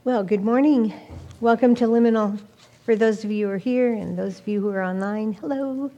Well, good morning. Welcome to Liminal. For those of you who are here and those of you who are online, hello.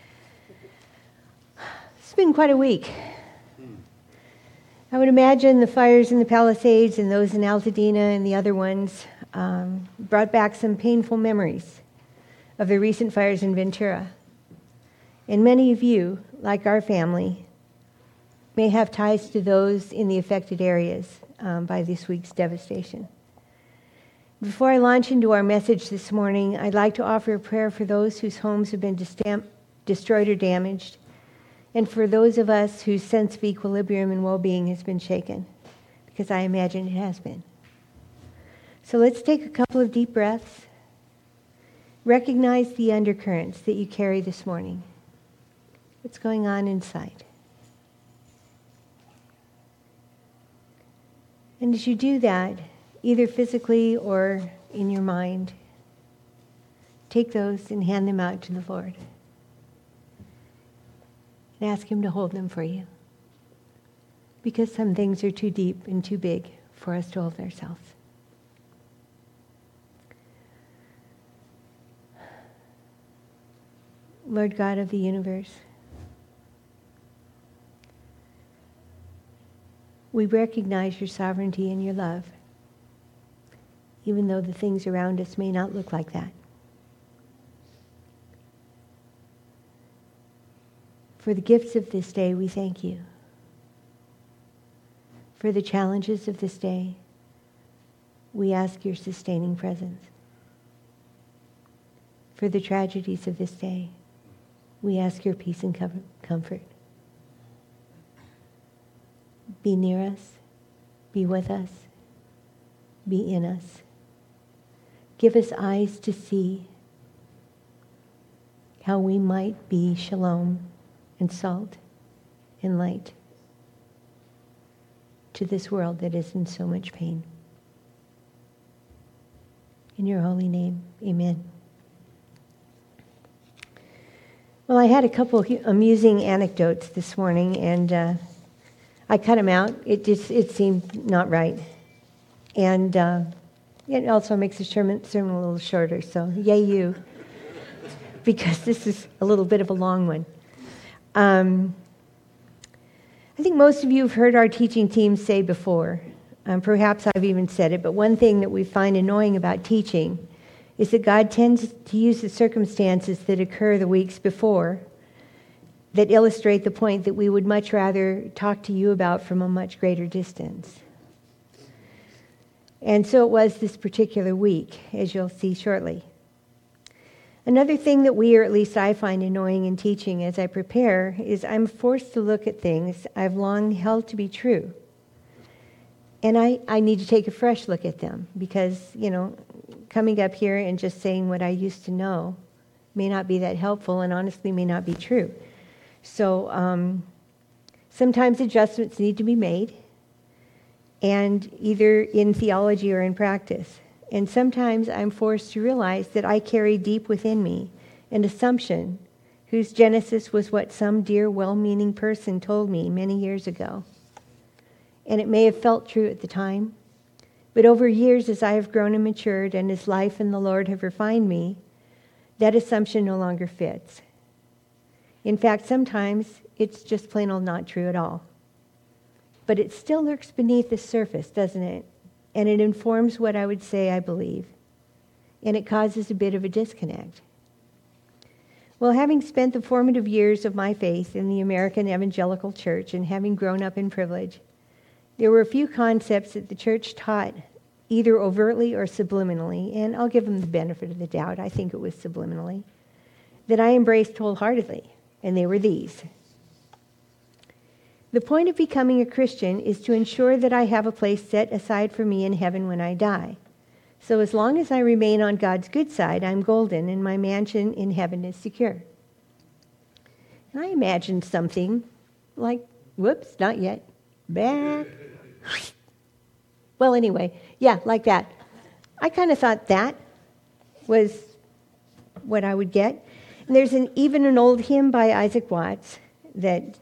It's been quite a week. I would imagine the fires in the Palisades and those in Altadena and the other ones brought back some painful memories of the recent fires in Ventura. And many of you, like our family, may have ties to those in the affected areas by this week's devastation. Before I launch into our message this morning, I'd like to offer a prayer for those whose homes have been destroyed or damaged, and for those of us whose sense of equilibrium and well-being has been shaken, because I imagine it has been. So let's take a couple of deep breaths. Recognize the undercurrents that you carry this morning. What's going on inside? And as you do that, either physically or in your mind, take those and hand them out to the Lord. And ask Him to hold them for you. Because some things are too deep and too big for us to hold ourselves. Lord God of the universe, we recognize your sovereignty and your love, even though the things around us may not look like that. For the gifts of this day, we thank you. For the challenges of this day, we ask your sustaining presence. For the tragedies of this day, we ask your peace and comfort. Be near us, be with us, be in us. Give us eyes to see how we might be shalom and salt and light to this world that is in so much pain. In your holy name, amen. Well, I had a couple of amusing anecdotes this morning, and I cut them out. It seemed not right. And it also makes the sermon a little shorter, so yay you, because this is a little bit of a long one. I think most of you have heard our teaching team say before, perhaps I've even said it, but one thing that we find annoying about teaching is that God tends to use the circumstances that occur the weeks before that illustrate the point that we would much rather talk to you about from a much greater distance. And so it was this particular week, as you'll see shortly. Another thing that we, or at least I, find annoying in teaching as I prepare is I'm forced to look at things I've long held to be true. And I need to take a fresh look at them because, coming up here and just saying what I used to know may not be that helpful and honestly may not be true. So sometimes adjustments need to be made, and either in theology or in practice. And sometimes I'm forced to realize that I carry deep within me an assumption whose genesis was what some dear, well-meaning person told me many years ago. And it may have felt true at the time, but over years as I have grown and matured and as life and the Lord have refined me, that assumption no longer fits. In fact, sometimes it's just plain old not true at all. But it still lurks beneath the surface, doesn't it? And it informs what I would say I believe. And it causes a bit of a disconnect. Well, having spent the formative years of my faith in the American Evangelical Church and having grown up in privilege, there were a few concepts that the church taught either overtly or subliminally, and I'll give them the benefit of the doubt, I think it was subliminally, that I embraced wholeheartedly, and they were these. The point of becoming a Christian is to ensure that I have a place set aside for me in heaven when I die. So as long as I remain on God's good side, I'm golden, and my mansion in heaven is secure. And I imagined something like, whoops, not yet, back. Well, anyway, yeah, like that. I kind of thought that was what I would get. And there's even an old hymn by Isaac Watts that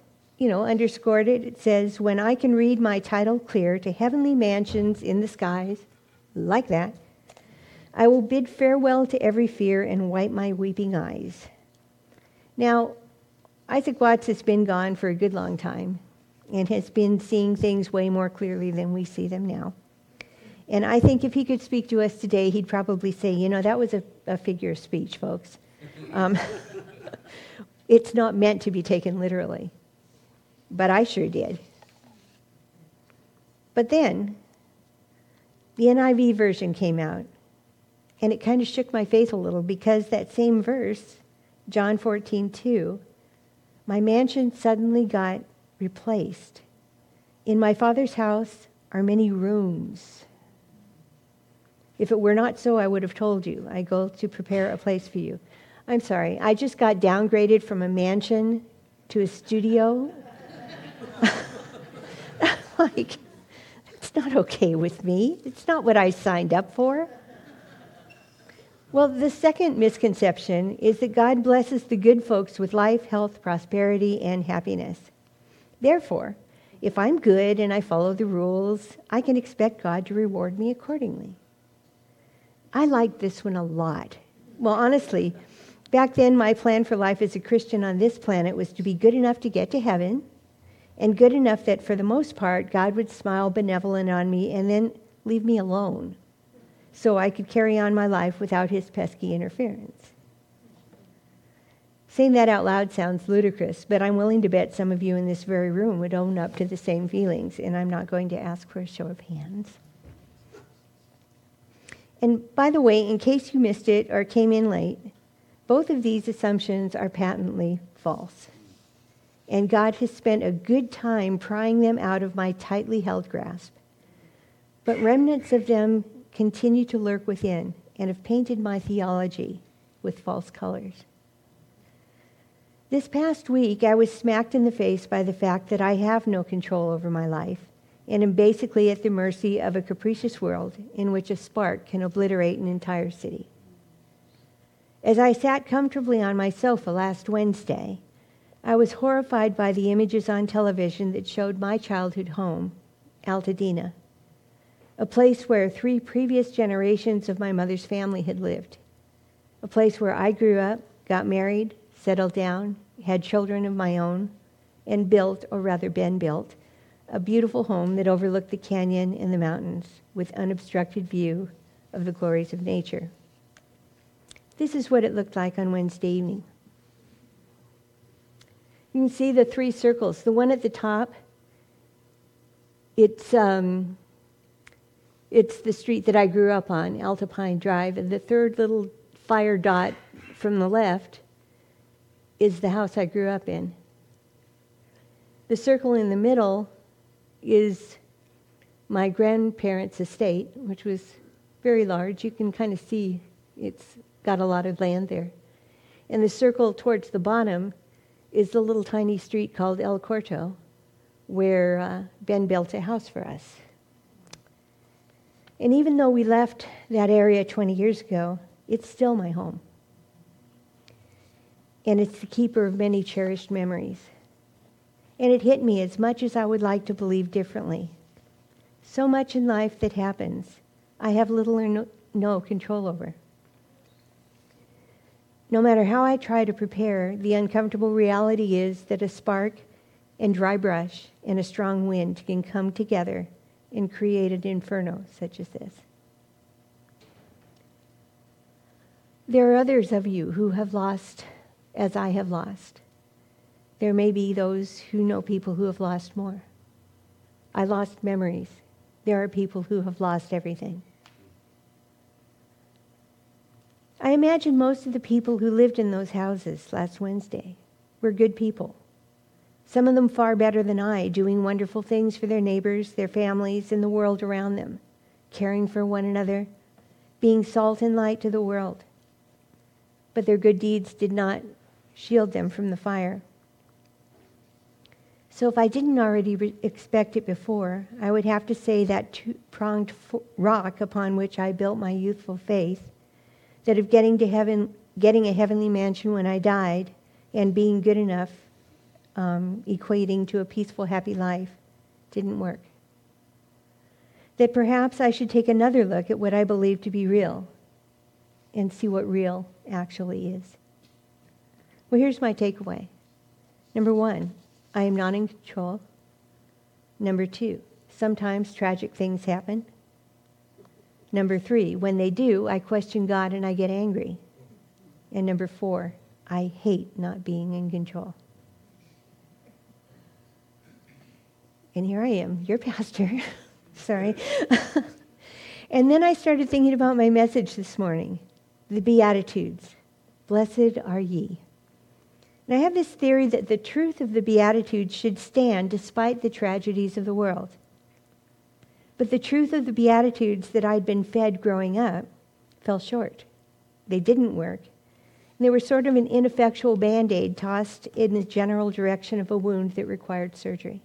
underscored it. It says, "When I can read my title clear to heavenly mansions in the skies, like that. I will bid farewell to every fear and wipe my weeping eyes. Now, Isaac Watts has been gone for a good long time and has been seeing things way more clearly than we see them now. And I think if he could speak to us today, he'd probably say, that was a figure of speech, folks. It's not meant to be taken literally. But I sure did. But then, the NIV version came out, and it kind of shook my faith a little because that same verse, John 14:2, my mansion suddenly got replaced. In my Father's house are many rooms. If it were not so, I would have told you. I go to prepare a place for you. I'm sorry, I just got downgraded from a mansion to a studio. Like, that's not okay with me. It's not what I signed up for. Well, the second misconception is that God blesses the good folks with life, health, prosperity, and happiness. Therefore, if I'm good and I follow the rules, I can expect God to reward me accordingly. I like this one a lot. Well, honestly, back then my plan for life as a Christian on this planet was to be good enough to get to heaven, and good enough that for the most part, God would smile benevolent on me and then leave me alone so I could carry on my life without his pesky interference. Saying that out loud sounds ludicrous, but I'm willing to bet some of you in this very room would own up to the same feelings, and I'm not going to ask for a show of hands. And by the way, in case you missed it or came in late, both of these assumptions are patently false. And God has spent a good time prying them out of my tightly held grasp. But remnants of them continue to lurk within and have painted my theology with false colors. This past week, I was smacked in the face by the fact that I have no control over my life and am basically at the mercy of a capricious world in which a spark can obliterate an entire city. As I sat comfortably on my sofa last Wednesday, I was horrified by the images on television that showed my childhood home, Altadena, a place where 3 previous generations of my mother's family had lived, a place where I grew up, got married, settled down, had children of my own, and built, or rather been built, a beautiful home that overlooked the canyon and the mountains with unobstructed view of the glories of nature. This is what it looked like on Wednesday evening. You can see the 3 circles. The one at the top, it's the street that I grew up on, Altapine Drive, and the third little fire dot from the left is the house I grew up in. The circle in the middle is my grandparents' estate, which was very large. You can kind of see it's got a lot of land there. And the circle towards the bottom is the little tiny street called El Corto, where Ben built a house for us. And even though we left that area 20 years ago, it's still my home. And it's the keeper of many cherished memories. And it hit me as much as I would like to believe differently. So much in life that happens, I have little or no control over. No matter how I try to prepare, the uncomfortable reality is that a spark and dry brush and a strong wind can come together and create an inferno such as this. There are others of you who have lost as I have lost. There may be those who know people who have lost more. I lost memories. There are people who have lost everything. I imagine most of the people who lived in those houses last Wednesday were good people. Some of them far better than I, doing wonderful things for their neighbors, their families, and the world around them, caring for one another, being salt and light to the world. But their good deeds did not shield them from the fire. So if I didn't already expect it before, I would have to say that two-pronged rock upon which I built my youthful faith, that of getting a heavenly mansion when I died, and being good enough, equating to a peaceful, happy life, didn't work. that perhaps I should take another look at what I believe to be real and see what real actually is. Well, here's my takeaway. Number 1, I am not in control. Number 2, sometimes tragic things happen. Number 3, when they do, I question God and I get angry. And number 4, I hate not being in control. And here I am, your pastor. Sorry. And then I started thinking about my message this morning, the Beatitudes. Blessed are ye. And I have this theory that the truth of the Beatitudes should stand despite the tragedies of the world. But the truth of the Beatitudes that I'd been fed growing up fell short. They didn't work. And they were sort of an ineffectual Band-Aid tossed in the general direction of a wound that required surgery.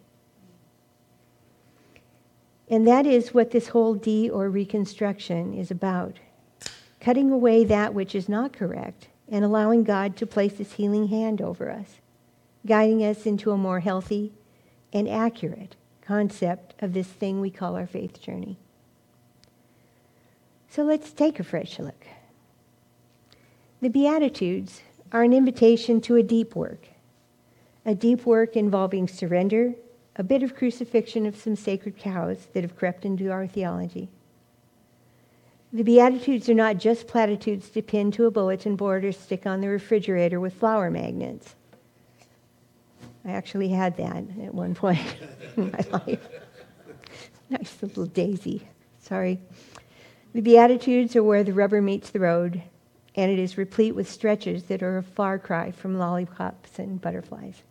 And that is what this whole or reconstruction is about. Cutting away that which is not correct and allowing God to place his healing hand over us, guiding us into a more healthy and accurate concept of this thing we call our faith journey. So let's take a fresh look. The Beatitudes are an invitation to a deep work involving surrender, a bit of crucifixion of some sacred cows that have crept into our theology. The Beatitudes are not just platitudes to pin to a bulletin board or stick on the refrigerator with flower magnets. I actually had that at one point in my life. Nice little daisy. Sorry. The Beatitudes are where the rubber meets the road, and it is replete with stretches that are a far cry from lollipops and butterflies.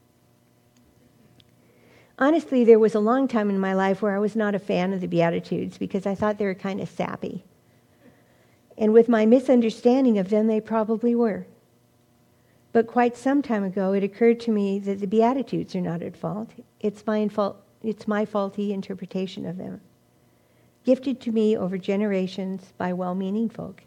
Honestly, there was a long time in my life where I was not a fan of the Beatitudes because I thought they were kind of sappy. And with my misunderstanding of them, they probably were. But quite some time ago, it occurred to me that the Beatitudes are not at fault. It's my faulty interpretation of them, gifted to me over generations by well-meaning folk.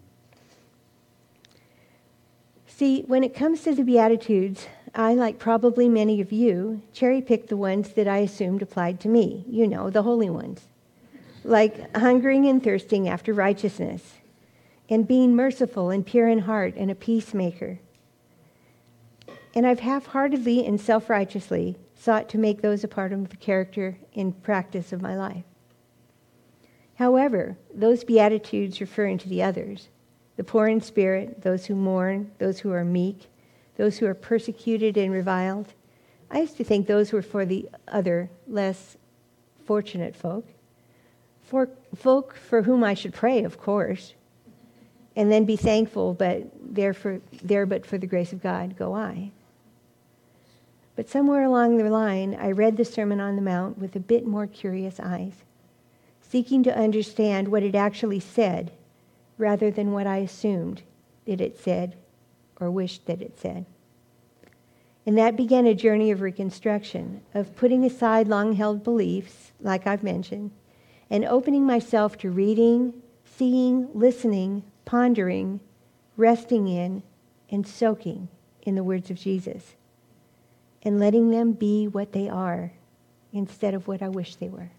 See, when it comes to the Beatitudes, I, like probably many of you, cherry-picked the ones that I assumed applied to me. You know, the holy ones. Like hungering and thirsting after righteousness, and being merciful and pure in heart and a peacemaker. And I've half-heartedly and self-righteously sought to make those a part of the character and practice of my life. However, those Beatitudes referring to the others, the poor in spirit, those who mourn, those who are meek, those who are persecuted and reviled, I used to think those were for the other, less fortunate folk. For folk for whom I should pray, of course, and then be thankful, but there but for the grace of God go I. But somewhere along the line, I read the Sermon on the Mount with a bit more curious eyes, seeking to understand what it actually said, rather than what I assumed that it said or wished that it said. And that began a journey of reconstruction, of putting aside long-held beliefs, like I've mentioned, and opening myself to reading, seeing, listening, pondering, resting in, and soaking in the words of Jesus, and letting them be what they are instead of what I wish they were.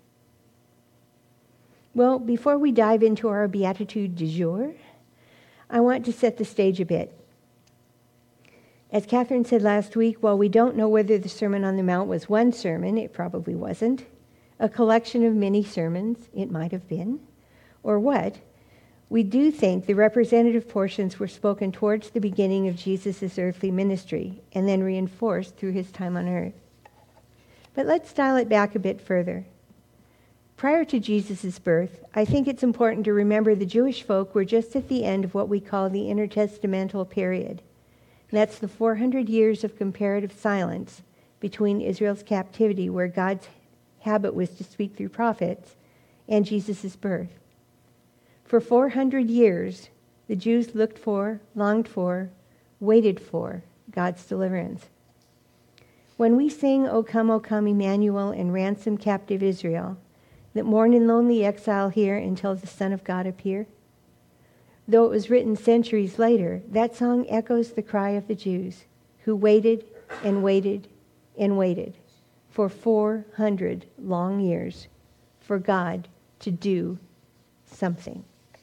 Well, before we dive into our Beatitude du jour, I want to set the stage a bit. As Catherine said last week, while we don't know whether the Sermon on the Mount was one sermon, it probably wasn't, a collection of many sermons, it might have been, or what, we do think the representative portions were spoken towards the beginning of Jesus' earthly ministry and then reinforced through his time on earth. But let's dial it back a bit further. Prior to Jesus' birth, I think it's important to remember the Jewish folk were just at the end of what we call the intertestamental period. And that's the 400 years of comparative silence between Israel's captivity, where God's habit was to speak through prophets, and Jesus' birth. For 400 years, the Jews looked for, longed for, waited for God's deliverance. When we sing, O come, Emmanuel, and ransom captive Israel, that mourn in lonely exile here until the Son of God appear, though it was written centuries later, that song echoes the cry of the Jews who waited and waited and waited for 400 long years for God to do something.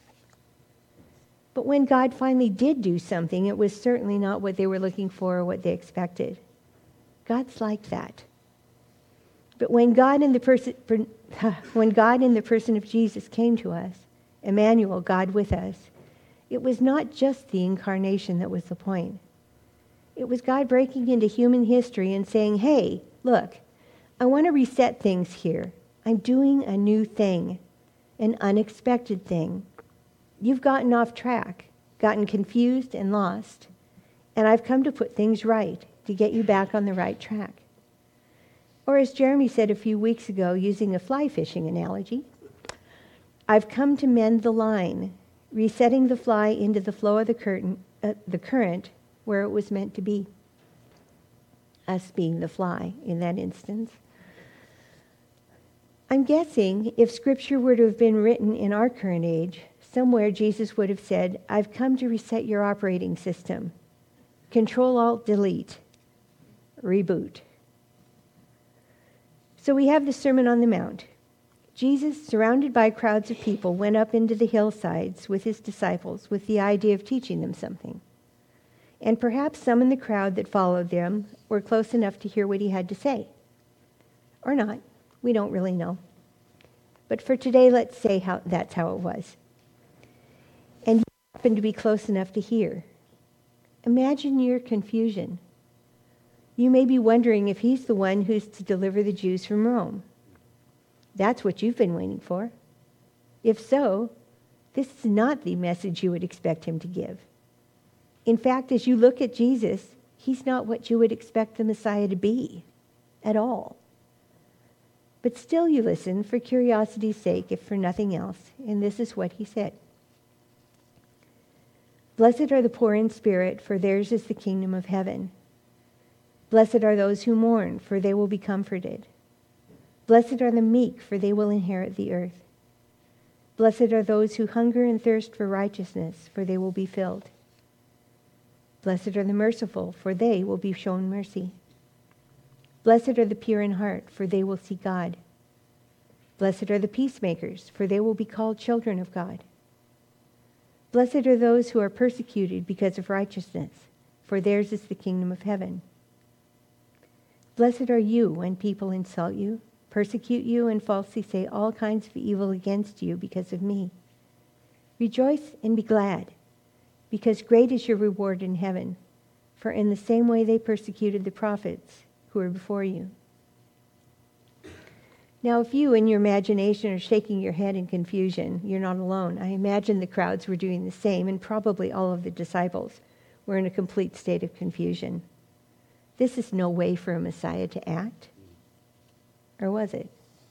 But when God finally did do something, it was certainly not what they were looking for or what they expected. God's like that. But when God in the person of Jesus came to us, Emmanuel, God with us, it was not just the incarnation that was the point. It was God breaking into human history and saying, hey, look, I want to reset things here. I'm doing a new thing, an unexpected thing. You've gotten off track, gotten confused and lost, and I've come to put things right, to get you back on the right track. Or as Jeremy said a few weeks ago, using a fly fishing analogy, I've come to mend the line, resetting the fly into the flow of the current where it was meant to be. Us being the fly in that instance. I'm guessing if Scripture were to have been written in our current age, somewhere Jesus would have said, I've come to reset your operating system. Control-Alt-Delete. Reboot. So we have the Sermon on the Mount. Jesus, surrounded by crowds of people, went up into the hillsides with his disciples with the idea of teaching them something. And perhaps some in the crowd that followed them were close enough to hear what he had to say. Or not. We don't really know. But for today, let's say that's how it was. And he happened to be close enough to hear. Imagine your confusion. You may be wondering if he's the one who's to deliver the Jews from Rome. That's what you've been waiting for. If so, this is not the message you would expect him to give. In fact, as you look at Jesus, he's not what you would expect the Messiah to be at all. But still you listen for curiosity's sake, if for nothing else, and this is what he said. Blessed are the poor in spirit, for theirs is the kingdom of heaven. Blessed are those who mourn, for they will be comforted. Blessed are the meek, for they will inherit the earth. Blessed are those who hunger and thirst for righteousness, for they will be filled. Blessed are the merciful, for they will be shown mercy. Blessed are the pure in heart, for they will see God. Blessed are the peacemakers, for they will be called children of God. Blessed are those who are persecuted because of righteousness, for theirs is the kingdom of heaven. Blessed are you when people insult you, persecute you, and falsely say all kinds of evil against you because of me. Rejoice and be glad, because great is your reward in heaven, for in the same way they persecuted the prophets who were before you. Now, if you, in your imagination, are shaking your head in confusion, you're not alone. I imagine the crowds were doing the same, and probably all of the disciples were in a complete state of confusion. This is no way for a Messiah to act. Or was it?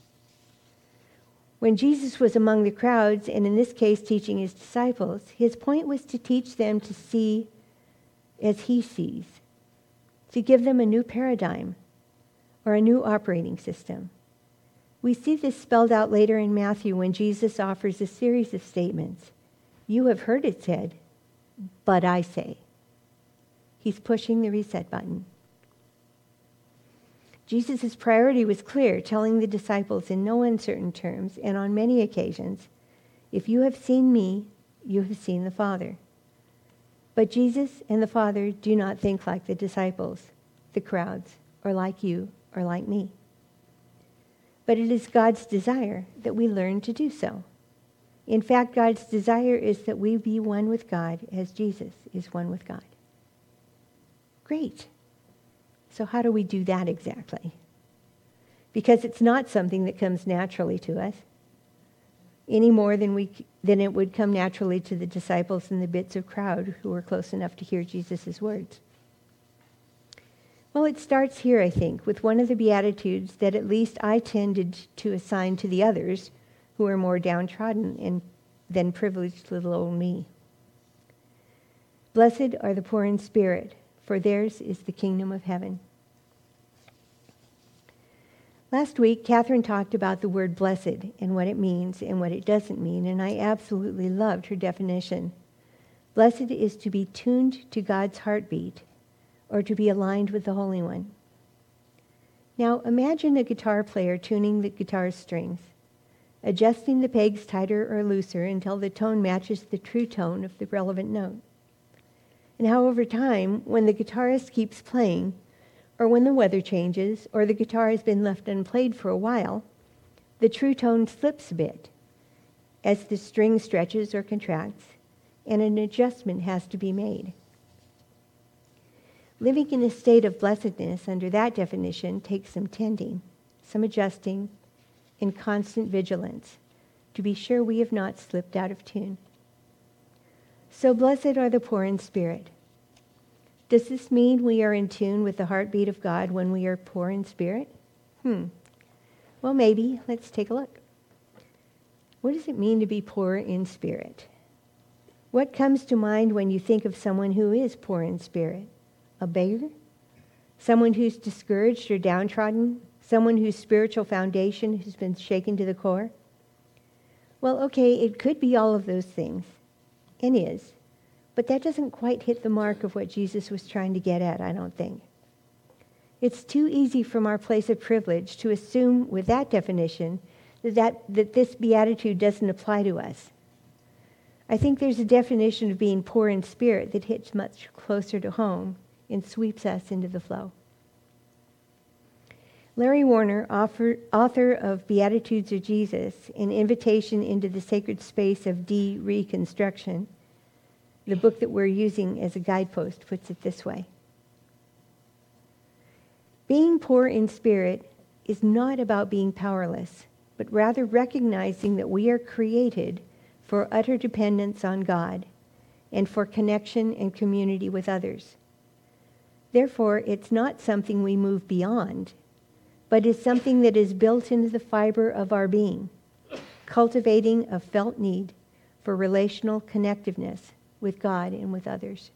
When Jesus was among the crowds, and in this case teaching his disciples, his point was to teach them to see as he sees, to give them a new paradigm or a new operating system. We see this spelled out later in Matthew when Jesus offers a series of statements. You have heard it said, but I say. He's pushing the reset button. Jesus' priority was clear, telling the disciples in no uncertain terms and on many occasions, if you have seen me, you have seen the Father. But Jesus and the Father do not think like the disciples, the crowds, or like you, or like me. But it is God's desire that we learn to do so. In fact, God's desire is that we be one with God as Jesus is one with God. Great. So how do we do that exactly? Because it's not something that comes naturally to us, any more than it would come naturally to the disciples and the bits of crowd who were close enough to hear Jesus' words. Well, it starts here, I think, with one of the Beatitudes that at least I tended to assign to the others who are more downtrodden than privileged little old me. Blessed are the poor in spirit, for theirs is the kingdom of heaven. Last week, Catherine talked about the word blessed and what it means and what it doesn't mean, and I absolutely loved her definition. Blessed is to be tuned to God's heartbeat, or to be aligned with the Holy One. Now, imagine a guitar player tuning the guitar strings. adjusting the pegs tighter or looser until the tone matches the true tone of the relevant note. And how over time, when the guitarist keeps playing, or when the weather changes, or the guitar has been left unplayed for a while, the true tone slips a bit as the string stretches or contracts, and an adjustment has to be made. Living in a state of blessedness under that definition takes some tending, some adjusting, and constant vigilance to be sure we have not slipped out of tune. So blessed are the poor in spirit. Does this mean we are in tune with the heartbeat of God when we are poor in spirit? Well, maybe. Let's take a look. What does it mean to be poor in spirit? What comes to mind when you think of someone who is poor in spirit? A beggar? Someone who's discouraged or downtrodden? Someone whose spiritual foundation has been shaken to the core? Well, okay, it could be all of those things, and is, but that doesn't quite hit the mark of what Jesus was trying to get at, I don't think. It's too easy from our place of privilege to assume with that definition that this beatitude doesn't apply to us. I think there's a definition of being poor in spirit that hits much closer to home and sweeps us into the flow. Larry Warner, author of Beatitudes of Jesus, an invitation into the sacred space of de-reconstruction, the book that we're using as a guidepost, puts it this way. Being poor in spirit is not about being powerless, but rather recognizing that we are created for utter dependence on God and for connection and community with others. Therefore, it's not something we move beyond, but is something that is built into the fiber of our being, cultivating a felt need for relational connectiveness with God and with others.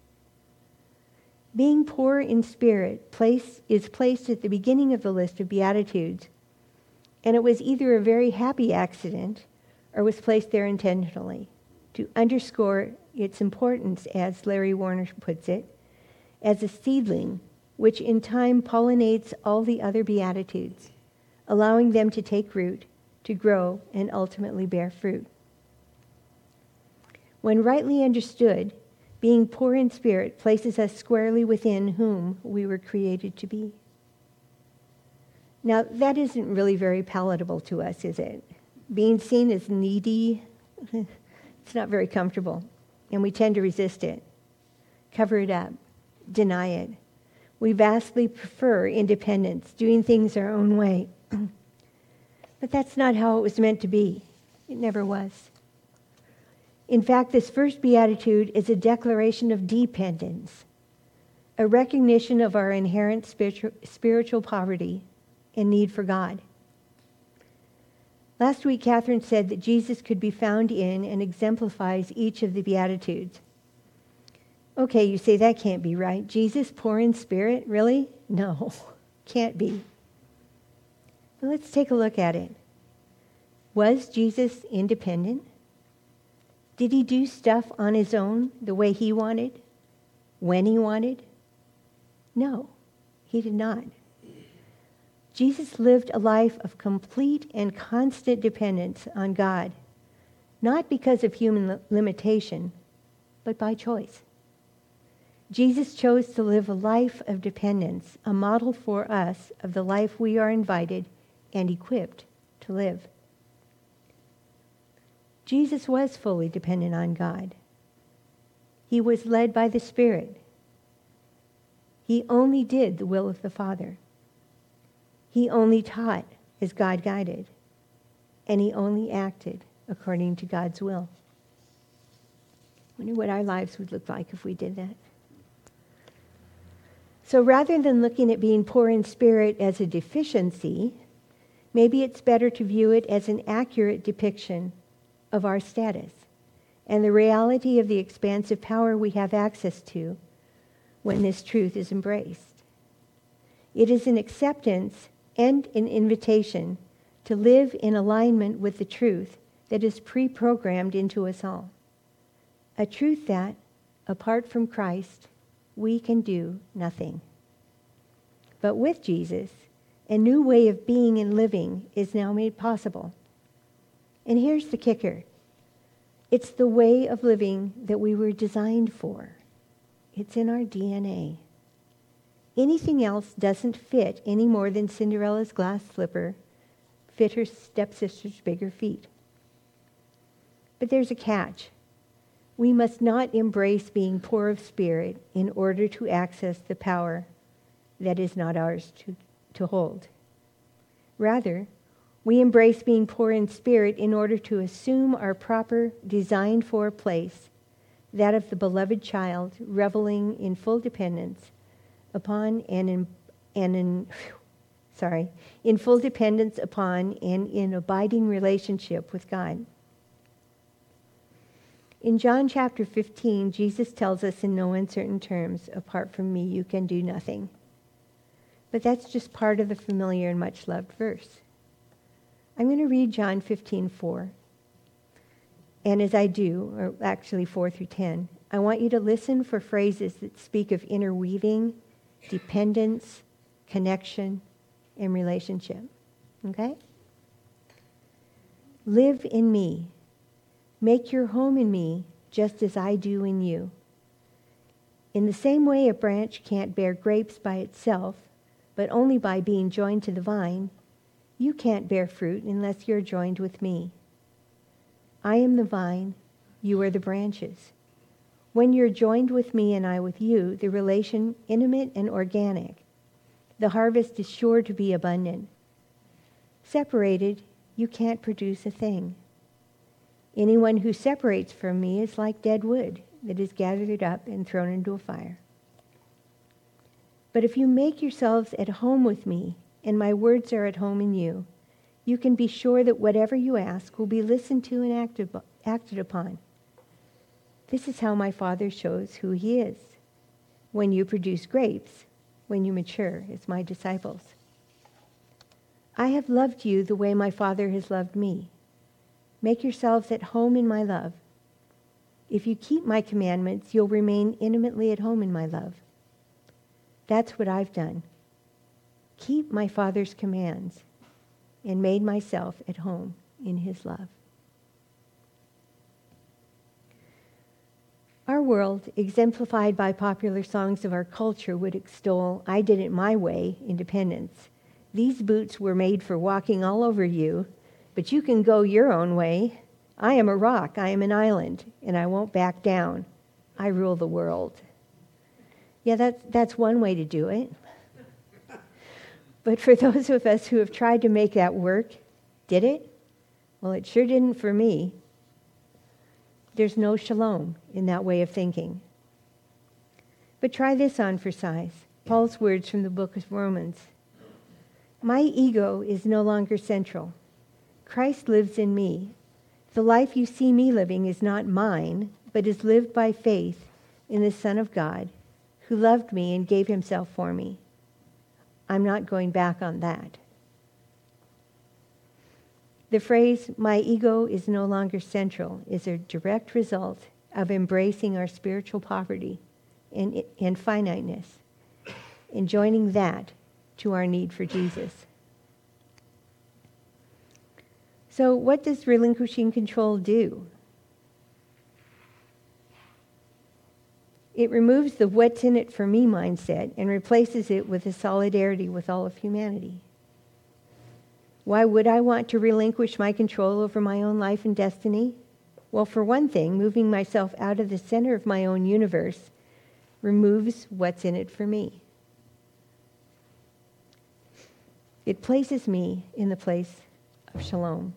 Being poor in spirit is placed at the beginning of the list of Beatitudes, and it was either a very happy accident or was placed there intentionally to underscore its importance, as Larry Warner puts it, as a seedling which in time pollinates all the other Beatitudes, allowing them to take root, to grow, and ultimately bear fruit. When rightly understood, being poor in spirit places us squarely within whom we were created to be. Now, that isn't really very palatable to us, is it? Being seen as needy, it's not very comfortable, and we tend to resist it, cover it up, deny it. We vastly prefer independence, doing things our own way. But that's not how it was meant to be. It never was. In fact, this first beatitude is a declaration of dependence, a recognition of our inherent spiritual poverty and need for God. Last week, Catherine said that Jesus could be found in and exemplifies each of the Beatitudes. Okay, you say that can't be right. Jesus, poor in spirit? Really? No, can't be. But let's take a look at it. Was Jesus independent? Did he do stuff on his own the way he wanted, when he wanted? No, he did not. Jesus lived a life of complete and constant dependence on God, not because of human limitation, but by choice. Jesus chose to live a life of dependence, a model for us of the life we are invited and equipped to live. Jesus was fully dependent on God. He was led by the Spirit. He only did the will of the Father. He only taught as God guided, and he only acted according to God's will. I wonder what our lives would look like if we did that. So rather than looking at being poor in spirit as a deficiency, maybe it's better to view it as an accurate depiction of our status and the reality of the expansive power we have access to when this truth is embraced. It is an acceptance and an invitation to live in alignment with the truth that is pre-programmed into us all. A truth that, apart from Christ, we can do nothing. But with Jesus, a new way of being and living is now made possible. And here's the kicker. It's the way of living that we were designed for. It's in our DNA. Anything else doesn't fit any more than Cinderella's glass slipper fit her stepsister's bigger feet. But there's a catch. We must not embrace being poor of spirit in order to access the power that is not ours to hold. Rather, we embrace being poor in spirit in order to assume our proper, designed-for place, that of the beloved child reveling in full dependence upon in full dependence upon and in abiding relationship with God. In John chapter 15, Jesus tells us in no uncertain terms, apart from me, you can do nothing. But that's just part of the familiar and much loved verse. I'm going to read John 15:4. And as I do, or actually 4 through 10, I want you to listen for phrases that speak of interweaving, dependence, connection, and relationship. Okay? Live in me. Make your home in me just as I do in you. In the same way a branch can't bear grapes by itself, but only by being joined to the vine, you can't bear fruit unless you're joined with me. I am the vine, you are the branches. When you're joined with me and I with you, the relation intimate and organic. The harvest is sure to be abundant. Separated, you can't produce a thing. Anyone who separates from me is like dead wood that is gathered up and thrown into a fire. But if you make yourselves at home with me, and my words are at home in you, you can be sure that whatever you ask will be listened to and acted upon. This is how my Father shows who he is. When you produce grapes, when you mature as my disciples. I have loved you the way my Father has loved me. Make yourselves at home in my love. If you keep my commandments, you'll remain intimately at home in my love. That's what I've done. Keep my Father's commands and made myself at home in his love. Our world, exemplified by popular songs of our culture, would extol, I did it my way, independence. These boots were made for walking all over you, but you can go your own way. I am a rock, I am an island, and I won't back down. I rule the world. Yeah, that's one way to do it. But for those of us who have tried to make that work, did it? Well, it sure didn't for me. There's no shalom in that way of thinking. But try this on for size. Paul's words from the book of Romans. My ego is no longer central. Christ lives in me. The life you see me living is not mine, but is lived by faith in the Son of God, who loved me and gave himself for me. I'm not going back on that. The phrase, my ego is no longer central, is a direct result of embracing our spiritual poverty and finiteness and joining that to our need for Jesus. So what does relinquishing control do? It removes the what's in it for me mindset and replaces it with a solidarity with all of humanity. Why would I want to relinquish my control over my own life and destiny? Well, for one thing, moving myself out of the center of my own universe removes what's in it for me. It places me in the place of shalom.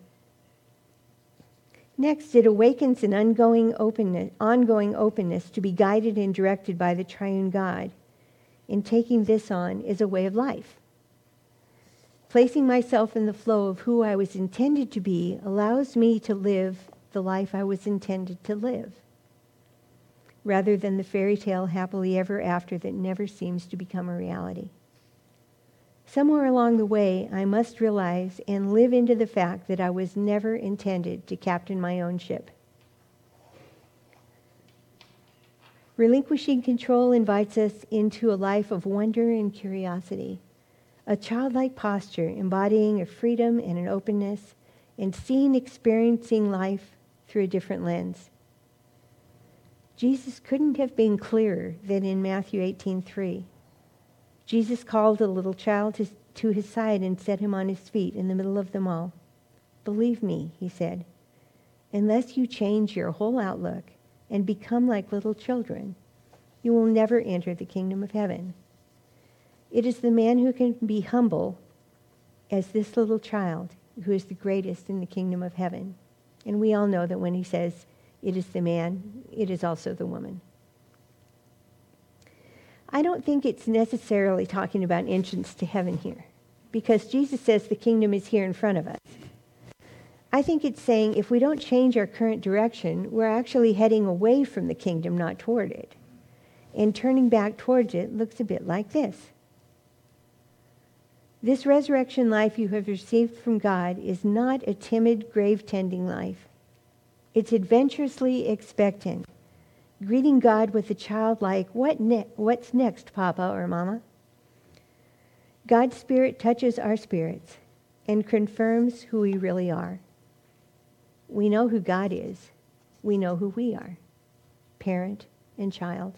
Next, it awakens an ongoing openness to be guided and directed by the triune God. And taking this on is a way of life. Placing myself in the flow of who I was intended to be allows me to live the life I was intended to live, rather than the fairy tale happily ever after that never seems to become a reality. Somewhere along the way, I must realize and live into the fact that I was never intended to captain my own ship. Relinquishing control invites us into a life of wonder and curiosity, a childlike posture embodying a freedom and an openness and experiencing life through a different lens. Jesus couldn't have been clearer than in Matthew 18:3. Jesus called a little child to his side and set him on his feet in the middle of them all. "Believe me," he said, "unless you change your whole outlook and become like little children, you will never enter the kingdom of heaven." It is the man who can be humble as this little child who is the greatest in the kingdom of heaven. And we all know that when he says it is the man, it is also the woman. I don't think it's necessarily talking about entrance to heaven here, because Jesus says the kingdom is here in front of us. I think it's saying if we don't change our current direction, we're actually heading away from the kingdom, not toward it. And turning back towards it looks a bit like this. This resurrection life you have received from God is not a timid, grave-tending life. It's adventurously expectant, greeting God with a childlike, "What's next, Papa or Mama?" God's Spirit touches our spirits and confirms who we really are. We know who God is. We know who we are, parent and child.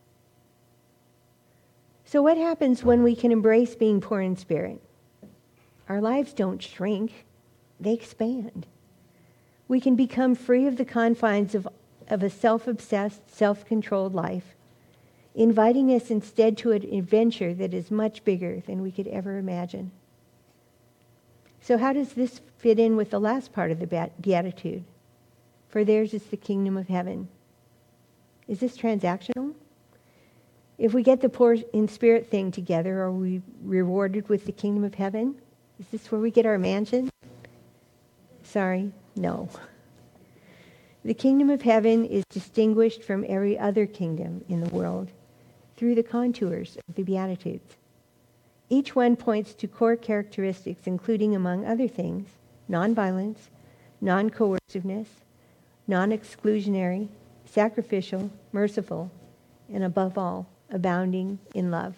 So what happens when we can embrace being poor in spirit? Our lives don't shrink. They expand. We can become free of the confines of a self-obsessed, self-controlled life, inviting us instead to an adventure that is much bigger than we could ever imagine. So how does this fit in with the last part of the Beatitude? For theirs is the kingdom of heaven. Is this transactional? If we get the poor in spirit thing together, are we rewarded with the kingdom of heaven? Is this where we get our mansion? Sorry, no. The kingdom of heaven is distinguished from every other kingdom in the world through the contours of the Beatitudes. Each one points to core characteristics, including, among other things, nonviolence, non-coerciveness, non-exclusionary, sacrificial, merciful, and above all, abounding in love.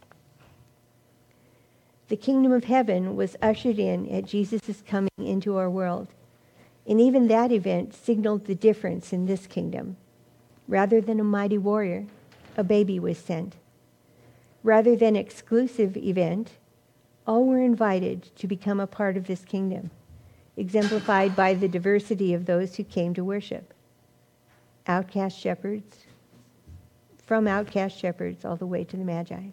The kingdom of heaven was ushered in at Jesus' coming into our world. And even that event signaled the difference in this kingdom. Rather than a mighty warrior, a baby was sent. Rather than an exclusive event, all were invited to become a part of this kingdom, exemplified by the diversity of those who came to worship. Outcast shepherds, from outcast shepherds all the way to the Magi's.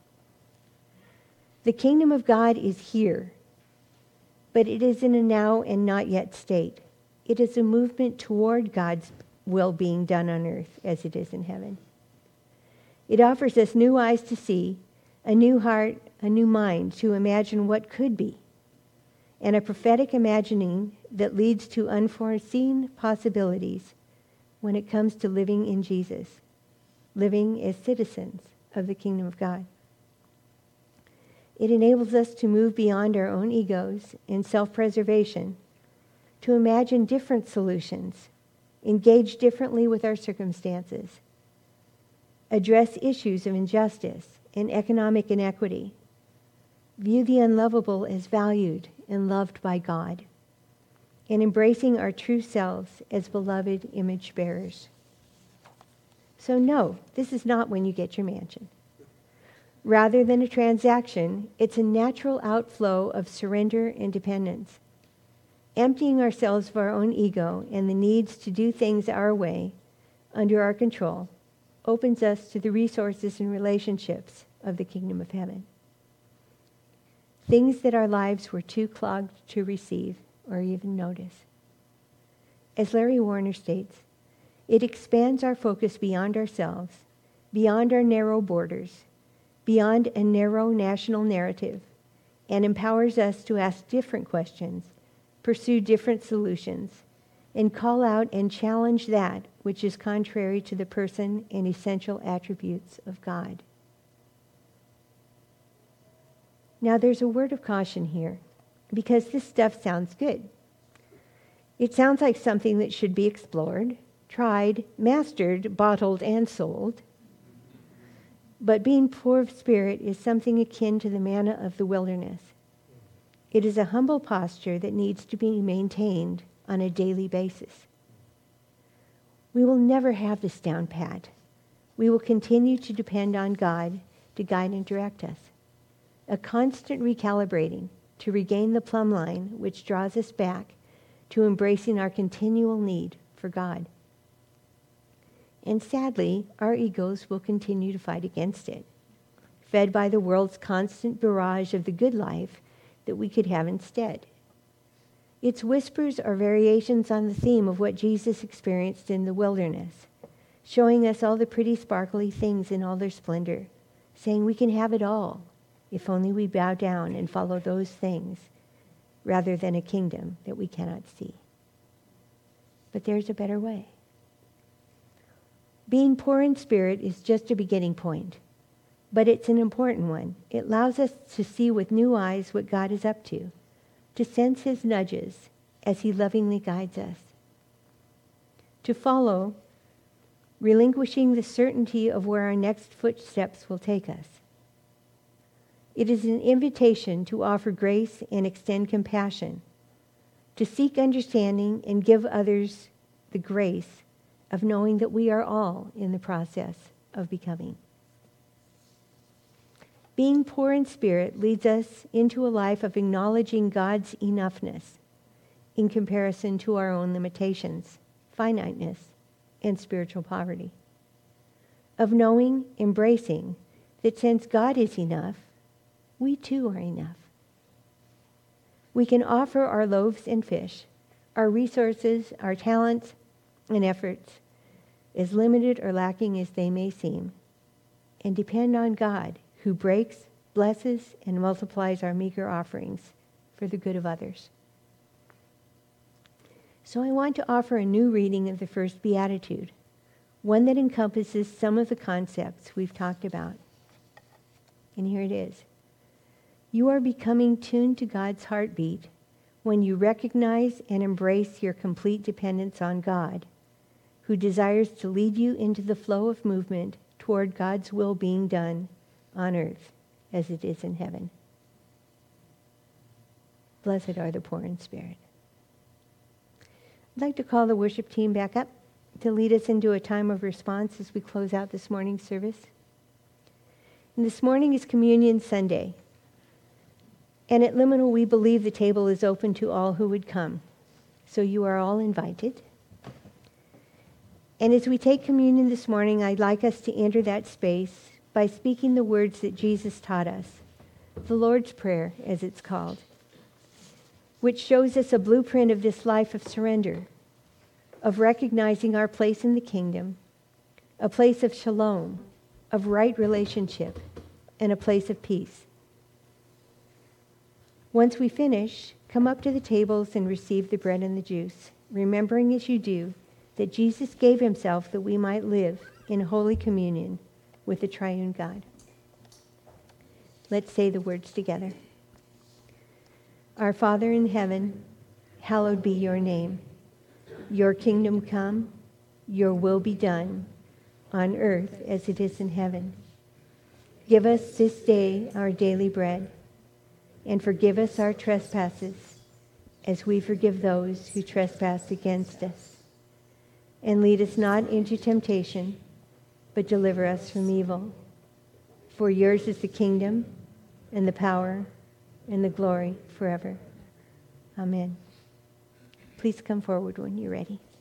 The kingdom of God is here, but it is in a now and not yet state. It is a movement toward God's will being done on earth as it is in heaven. It offers us new eyes to see, a new heart, a new mind to imagine what could be, and a prophetic imagining that leads to unforeseen possibilities when it comes to living in Jesus, living as citizens of the kingdom of God. It enables us to move beyond our own egos and self-preservation, to imagine different solutions, engage differently with our circumstances, address issues of injustice and economic inequity, view the unlovable as valued and loved by God, and embracing our true selves as beloved image bearers. So no, this is not when you get your mansion. Rather than a transaction, it's a natural outflow of surrender and dependence. Emptying ourselves of our own ego and the needs to do things our way, under our control, opens us to the resources and relationships of the kingdom of heaven. Things that our lives were too clogged to receive or even notice. As Larry Warner states, it expands our focus beyond ourselves, beyond our narrow borders, beyond a narrow national narrative, and empowers us to ask different questions, pursue different solutions, and call out and challenge that which is contrary to the person and essential attributes of God. Now there's a word of caution here, because this stuff sounds good. It sounds like something that should be explored, tried, mastered, bottled, and sold. But being poor of spirit is something akin to the manna of the wilderness. It is a humble posture that needs to be maintained on a daily basis. We will never have this down pat. We will continue to depend on God to guide and direct us. A constant recalibrating to regain the plumb line which draws us back to embracing our continual need for God. And sadly, our egos will continue to fight against it, fed by the world's constant barrage of the good life that we could have instead. Its whispers are variations on the theme of what Jesus experienced in the wilderness, showing us all the pretty sparkly things in all their splendor, saying we can have it all if only we bow down and follow those things rather than a kingdom that we cannot see. But there's a better way. Being poor in spirit is just a beginning point, but it's an important one. It allows us to see with new eyes what God is up to sense his nudges as he lovingly guides us, to follow, relinquishing the certainty of where our next footsteps will take us. It is an invitation to offer grace and extend compassion, to seek understanding and give others the grace of knowing that we are all in the process of becoming. Being poor in spirit leads us into a life of acknowledging God's enoughness in comparison to our own limitations, finiteness, and spiritual poverty. Of knowing, embracing that since God is enough, we too are enough. We can offer our loaves and fish, our resources, our talents and efforts, as limited or lacking as they may seem, and depend on God, who breaks, blesses, and multiplies our meager offerings for the good of others. So I want to offer a new reading of the first Beatitude, one that encompasses some of the concepts we've talked about. And here it is. You are becoming tuned to God's heartbeat when you recognize and embrace your complete dependence on God, who desires to lead you into the flow of movement toward God's will being done on earth as it is in heaven. Blessed are the poor in spirit. I'd like to call the worship team back up to lead us into a time of response as we close out this morning's service. And this morning is Communion Sunday. And at Liminal, we believe the table is open to all who would come. So you are all invited. And as we take communion this morning, I'd like us to enter that space by speaking the words that Jesus taught us, the Lord's Prayer, as it's called, which shows us a blueprint of this life of surrender, of recognizing our place in the kingdom, a place of shalom, of right relationship, and a place of peace. Once we finish, come up to the tables and receive the bread and the juice, remembering as you do that Jesus gave himself that we might live in holy communion with the triune God. Let's say the words together. Our Father in heaven, hallowed be your name. Your kingdom come, your will be done, on earth as it is in heaven. Give us this day our daily bread, and forgive us our trespasses, as we forgive those who trespass against us. And lead us not into temptation, but deliver us from evil. For yours is the kingdom, and the power, and the glory forever. Amen. Please come forward when you're ready.